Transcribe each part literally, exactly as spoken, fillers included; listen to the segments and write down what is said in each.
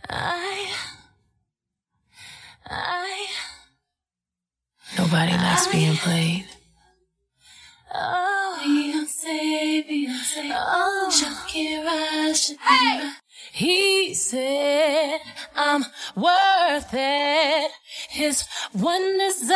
I, I, Nobody likes I, being played. Oh, Beyonce, Beyonce, oh, Shakira, Shakira. Hey! He said I'm worth it, his one desire.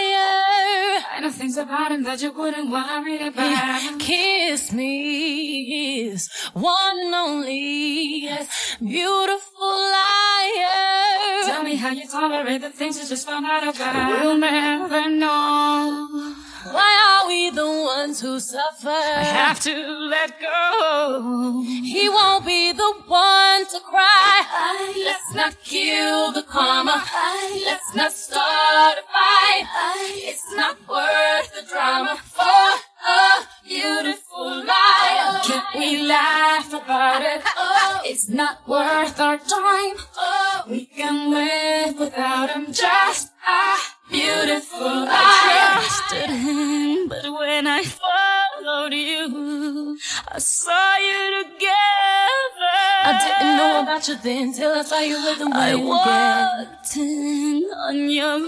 I know things about him that you wouldn't want to read about. He kissed me, his one and only, yes, beautiful liar. Tell me how you tolerate the things you just found out about. We'll never know. Why are we the ones who suffer? I have to let go. He won't be the one to cry. Let's not kill the karma. Let's not start a fight. It's not worth the drama for a beautiful life. Can't we laugh about it? Oh, it's not worth our time. Oh, we can live without him. Just a beautiful life. I trusted him, but when I followed you, I saw you together. I didn't know about you then till I saw you with the wind. I walked in on your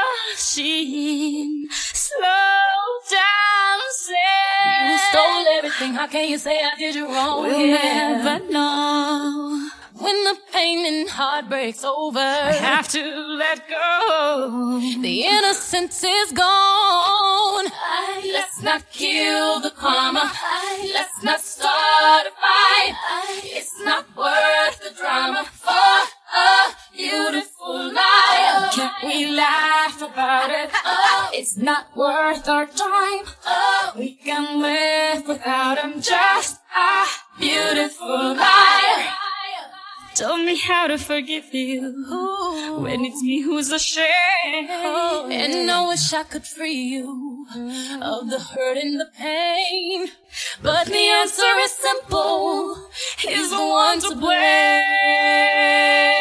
machine, slow dancing. You stole everything. How can you say I did you wrong? We'll yeah. never know. When the pain and heartbreak's over, I have to let go. The innocence is gone. Let's not kill the karma. Let's not start a fight. It's not worth the drama for a beautiful life. Can't we laugh about it? Oh, it's not worth our time. Oh, we can live without him. Just a beautiful life. Tell me how to forgive you. Ooh. When it's me who's ashamed. Oh, and I wish I could free you of the hurt and the pain. But the answer is simple. He's the one to blame.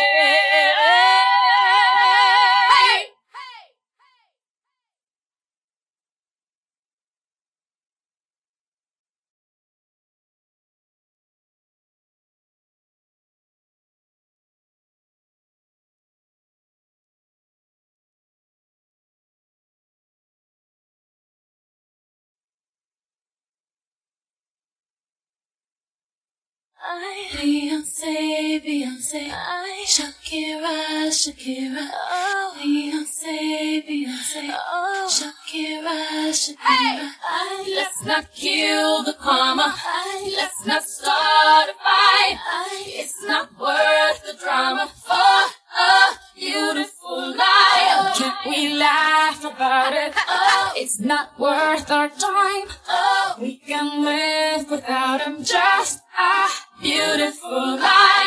I, Beyonce, Beyonce, I, Shakira, Shakira, oh, Beyonce, Beyonce, oh, Shakira, Shakira. Hey! I, let's not kill the karma. Let's not start a fight. It's not worth the drama for a beautiful life. Can't we laugh about it? Oh, it's not worth our time. Oh, we can live without him. Just a beautiful life.